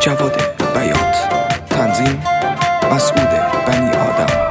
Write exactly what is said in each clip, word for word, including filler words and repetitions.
جواد بیات، تنظیم مسعود بنی آدم.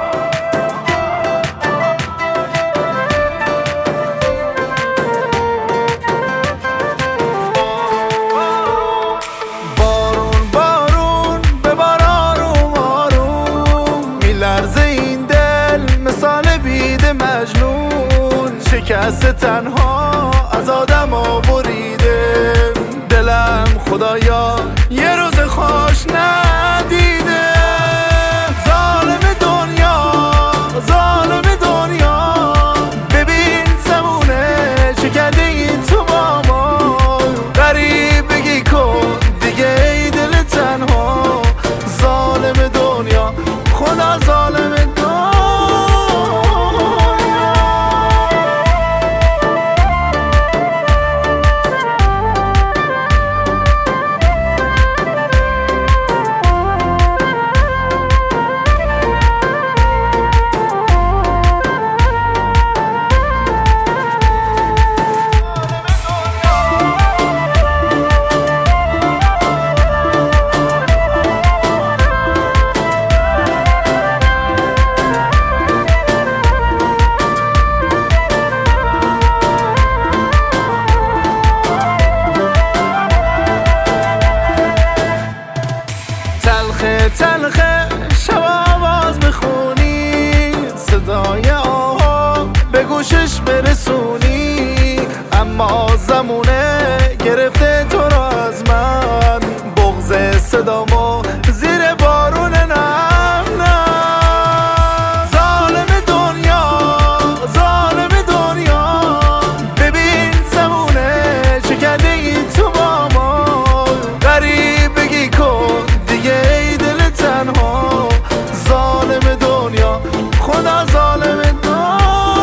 بارون بارون ببار آروم آروم، میلرزه این دل مثال بید مجنون. شکست تنها از آدم ها بریده دلم، خدایا یه روز خوش ندیده. ظالم دنیا ظالم دنیا، ببین زمونه چه کرده این تو با ما. غریب بگی کن دیگه ای دل تنها. ظالم دنیا خدا ظالم دنیا. تلخه تلخه شب آواز بخونی، صدای آها به گوشش برسونی. اما زمونه گرفته تو را از من، بغض صدامو زیر بارون نم نم. ظالم دنیا ظالم دنیا، ببین زمونه چه کرده این تو با ما. غریب بگی کن دیگه ای دل تنها. ظالم دنیا خدا ظالم دنیا.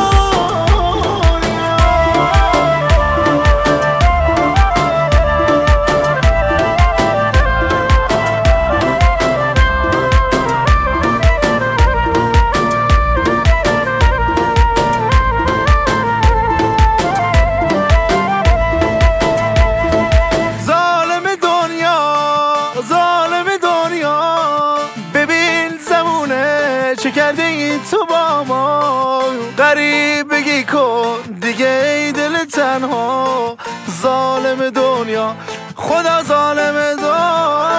ظالم دنیا ظالم دنیا، ببین زمونه چه کرده این تو با ما. غریب بگی کن دیگه ای دل تنها. ظالم دنیا خدا ظالم دنیا.